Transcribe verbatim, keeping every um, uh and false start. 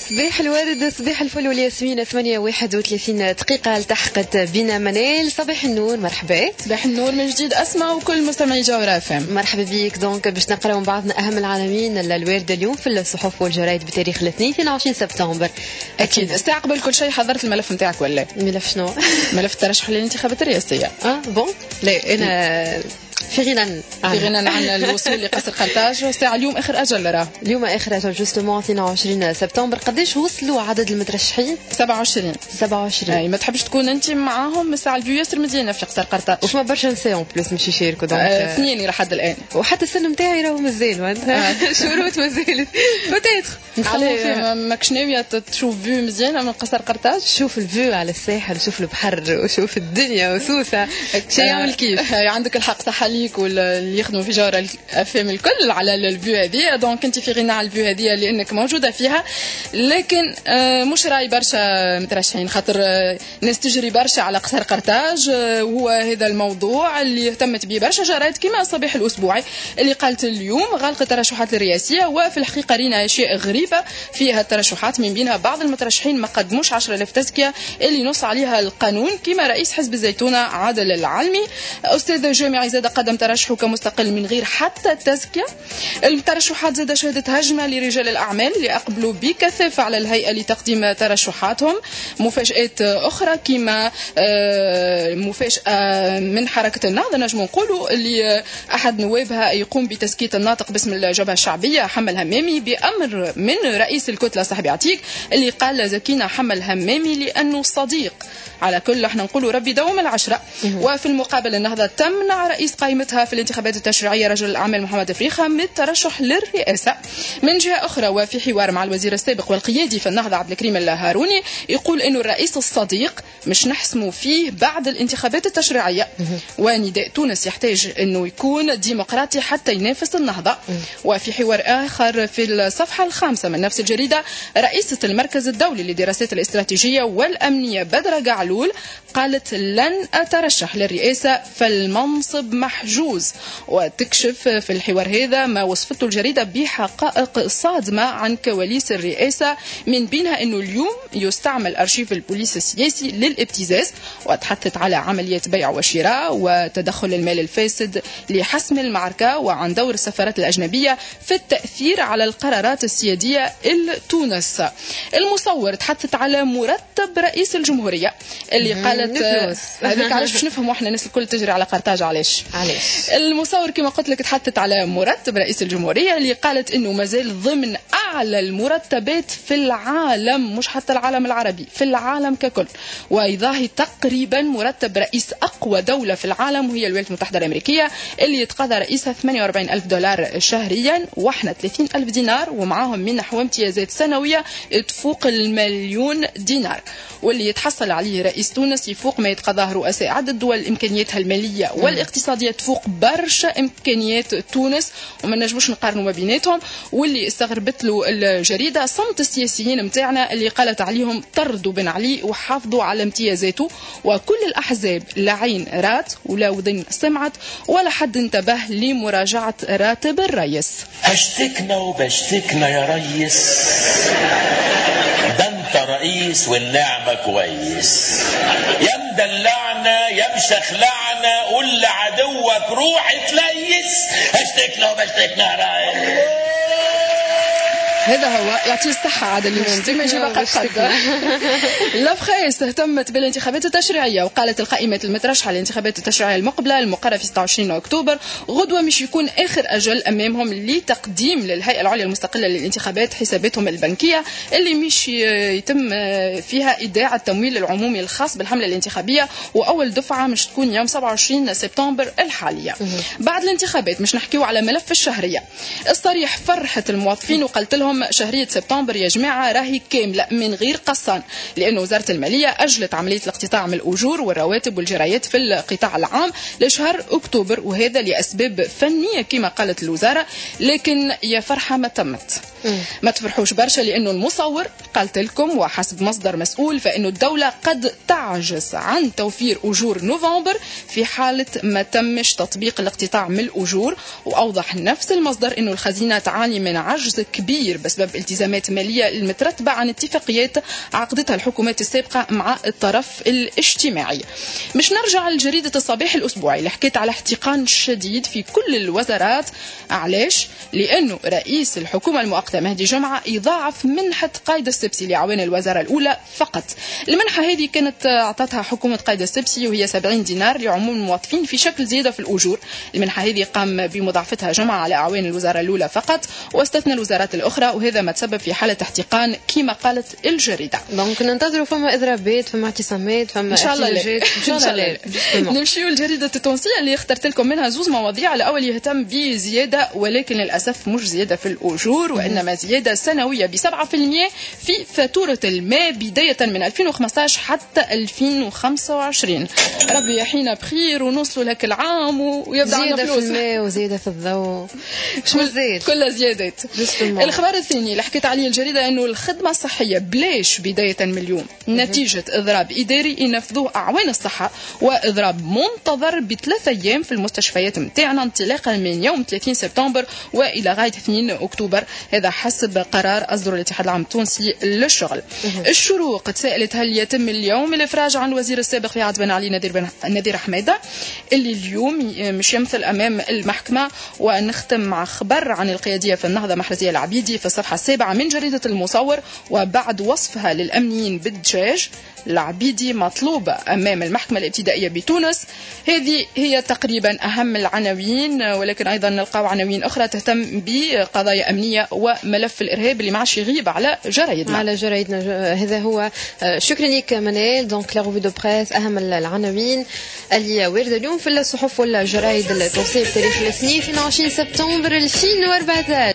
صباح الورد، صباح الفل والياسمين. ثمانية واحد وثلاثين دقيقة التحقت بنا منال. صباح النور، مرحبا. صباح النور من جديد أسماء وكل مستمعي جوهرة اف ام. مرحبا بيك. دونك باش نقراو بعضنا أهم العناوين الوارده اليوم في الصحف والجرايد بتاريخ الاثنين اثنين وعشرين سبتمبر. أكيد. الساعة قبل كل شيء حضرت الملف نتاعك ولا؟ ملف شنو؟ ملف الترشح للانتخابات الرئاسية. اه بون لا أنا في غنى في غنى عن الوصول لقصر قرطاج. الساعة اليوم آخر أجل راه. اليوم آخر أجل جوستومون اثنين وعشرين سبتمبر. قداش وصلوا عدد المترشحين؟ سبعة وعشرين. سبعة وعشرين. أي ما تحبش تكون أنت معاهم الساعة الفيو ياسر مدينة في قصر قرطاج. وفما برشا نساء اون بلوس مش يشاركوا دونك اثنين إلى حد الآن. وحتى السن نتاعي راهو مازال معناتها شروط مازالت بوتيتر. على ماكش ناوية تشوف فيو مزيانة من قصر قرطاج؟ شوف الفيو على الساحل، شوف البحر وشوف الدنيا وسوسة شيء يعمل كيف. عندك الحق صح عليك واللي يخدموا في جوهرة افهم الكل على الفيو هذه. دونك انت في غنى على الفيو هذه لانك موجوده فيها، لكن مش راي برشا مترشحين خاطر ناس تجري برشا على قصر قرطاج. وهو هذا الموضوع اللي اهتمت به برشا جرايد كما الصباح الاسبوعي اللي قالت اليوم غلق الترشحات الرئاسيه. وفي الحقيقه رينا اشياء غريبه فيها الترشحات، من بينها بعض المترشحين ما قدموش عشرة آلاف تزكيه اللي نص عليها القانون كما رئيس حزب الزيتونه عادل العلمي. استاذ جامعي زاد قدم ترشحه كمستقل من غير حتى التزكية. الترشحات زاد شهدت هجمة لرجال الأعمال اللي أقبلوا بكثافة على الهيئة لتقديم ترشحاتهم. مفاجآت أخرى كما مفاجأة من حركة النهضة نجم نقولوا اللي أحد نوابها يقوم بتزكية الناطق باسم الجبهة الشعبية حمل همامي بأمر من رئيس الكتلة صاحبي عتيق اللي قال زكينا حمل همامي لأنه صديق. على كل احنا نقولوا ربي دوم العشرة. وفي المقابل النهضة تمنع رئيس قائمتها في الانتخابات التشريعية رجل الأعمال محمد فريخة من الترشح للرئاسة. من جهة أخرى وفي حوار مع الوزير السابق والقيادي في النهضة عبد الكريم الهاروني يقول إنه الرئيس الصديق مش نحسموا فيه بعد الانتخابات التشريعية، ونداء تونس يحتاج إنه يكون ديمقراطي حتى ينافس النهضة. وفي حوار آخر في الصفحة الخامسة من نفس الجريدة رئيسة المركز الدولي للدراسات الاستراتيجية والأمنية بدر جعلول قالت لن أترشح للرئاسة فالمنصب محجوز. وتكشف في الحوار هذا ما وصفته الجريدة بحقائق صادمة عن كواليس الرئاسة، من بينها أنه اليوم يستعمل أرشيف البوليس السياسي للابتزاز. وتحدثت على عملية بيع وشراء وتدخل المال الفاسد لحسم المعركة وعن دور السفارات الأجنبية في التأثير على القرارات السيادية التونس. المصور تحدثت على مرتب رئيس الجمهورية اللي قالت هذيك علاش باش نفهم واحنا الناس الكل تجري على قرطاج علاش علاش. المصور كما قلت لك تحدثت على مرتب رئيس الجمهورية اللي قالت انه مازال ضمن اعلى المرتبات في العالم، مش حتى العالم العربي، في العالم ككل. ويضاهي تقريبا مرتب رئيس اقوى دولة في العالم وهي الولايات المتحدة الامريكية اللي يتقاضى رئيسها ثمانية وأربعين ألف دولار شهريا واحنا ثلاثين ألف دينار، ومعاهم منح وامتيازات سنوية تفوق المليون دينار. واللي يتحصل عليه رئيس تونس يفوق ما يتقاضاه رؤساء عدد دول امكانياتها الماليه والاقتصاديه تفوق برشا امكانيات تونس وما نجموش نقارنوا ما بيناتهم. واللي استغربت له الجريده صمت السياسيين متاعنا اللي قالت عليهم طردوا بن علي وحافظوا على امتيازاته، وكل الاحزاب لا عين رات ولا وذن سمعت ولا حد انتبه لمراجعه راتب الرئيس. هشتكنا وبشتكنا يا ريس، ده انت رئيس والنعمة كويس، يا مدلعنا يا مشخلعنا قول لعدوك روح تليس. هشتكنا وبشتكنا يا ريس. هذا هو يعطيه الصحة عادل اليوم ما يجيب قد قد. لافخيس اهتمت بالانتخابات التشريعية وقالت القائمة المترشحة للانتخابات التشريعية المقبلة المقررة في ستة وعشرين أكتوبر غدوة مش يكون آخر أجل أمامهم لتقديم للهيئة العليا المستقلة للانتخابات حساباتهم البنكية اللي مش يتم فيها إيداع التمويل العمومي الخاص بالحملة الانتخابية، وأول دفعة مش تكون يوم سبعة وعشرين سبتمبر الحالية. بعد الانتخابات مش نحكيو على ملف الشهرية. الصريح فرحة الموظفين وقالت لهم شهرية سبتمبر يا جماعة راهي كاملة من غير قصان، لأن وزارة المالية أجلت عملية الاقتطاع من الأجور والرواتب والجرايات في القطاع العام لشهر أكتوبر، وهذا لأسباب فنية كما قالت الوزارة. لكن يا فرحة ما تمت. ما تفرحوش برشا لأنه المصور قالت لكم وحسب مصدر مسؤول فإنه الدولة قد تعجز عن توفير أجور نوفمبر في حالة ما تمش تطبيق الاقتطاع من الأجور. وأوضح نفس المصدر إنه الخزينة تعاني من عجز كبير بسبب التزامات مالية المترتبة عن اتفاقيات عقدتها الحكومات السابقة مع الطرف الاجتماعي. مش نرجع لجريدة الصباح الأسبوعي اللي حكيت على احتقان شديد في كل الوزارات. علاش؟ لأنه رئيس الحكومة المؤقتة مهدي جمعة يضاعف منحة قايد السبسي لعوان الوزارة الأولى فقط. المنحة هذه كانت أعطتها حكومة قايد السبسي وهي سبعين دينار لعموم الموظفين في شكل زيادة في الأجور. المنحة هذه قام بمضاعفتها جمعة على أعوان الوزارة الأولى فقط واستثنى الوزارات الأخرى، وهذا ما تسبب في حالة احتقان كما قالت الجريدة. دونك ننتظروا فما إضرابات، فما اعتصامات، فما إن شاء الله لا. إن شاء الله لا. نمشيو لجريدة التونسية اللي اخترت لكم منها زوز مواضيع. الأول يهتم بزيادة، ولكن للأسف مش زيادة في الأجور وإنما زيادة سنوية بسبعة في المية في فاتورة الماء بداية من ألفين وخمسطاش حتى ألفين وخمسة وعشرين. ربي يحيينا بخير ونوصلوا لك العام ويبدأ عنا زيادة فلوس. في الماء وزيادة في الضوء، شو زيد كلها زيادات. الخبر الثاني اللي حكيت عليه الجريدة أنه الخدمة الصحية بلاش بداية من اليوم نتيجة إضراب إداري ينفذوه أعوان الصحة، وإضراب منتظر بثلاثة أيام في المستشفيات متاعنا انطلاقا من يوم ثلاثين سبتمبر وإلى غاية اثنين أكتوبر. هذا حسب قرار أصدر الاتحاد العام التونسي للشغل. الشروق تساءلت هل يتم اليوم الإفراج عن الوزير السابق في عهد بن علي نادر, بن... نادر حميدة اللي اليوم مش يمثل أمام المحكمة. ونختم مع خبر عن القيادية في النهضة محرزية العبيدي في الصفحة السابعة من جريدة المصور. وبعد وصفها للأمنيين بالدجاج، العبيدي مطلوبة أمام المحكمة الابتدائية بتونس. هذه هي تقريبا أهم العناوين، ولكن أيضا نلقاو عناوين أخرى تهتم بقضايا أمنية وملف الإرهاب اللي ما عادش يغيب على جرايدنا. على جرايدنا هذا هو. شكرا لك منال. دونك لا روفي دو بريس، أهم العناوين اللي واردة اليوم في الصحف والجرايد التونسية بتاريخ الاثنين اثنين وعشرين سبتمبر ألفين وأربعة عشر.